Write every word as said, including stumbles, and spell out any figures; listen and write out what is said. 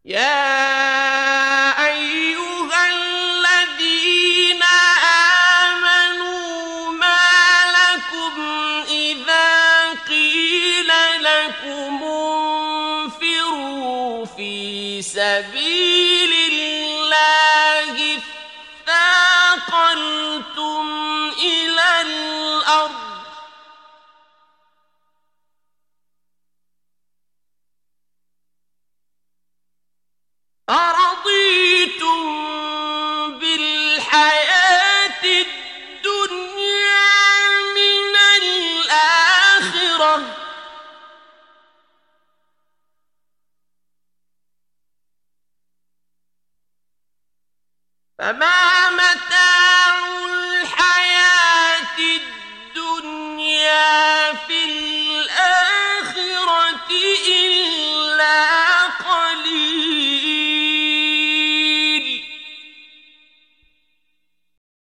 يا أيها الذين آمنوا ما لكم إذا قيل لكم انفروا في سبيل الله اثاقلتم إلى الأرض أرضيتم بالحياة الدنيا من الآخرة فما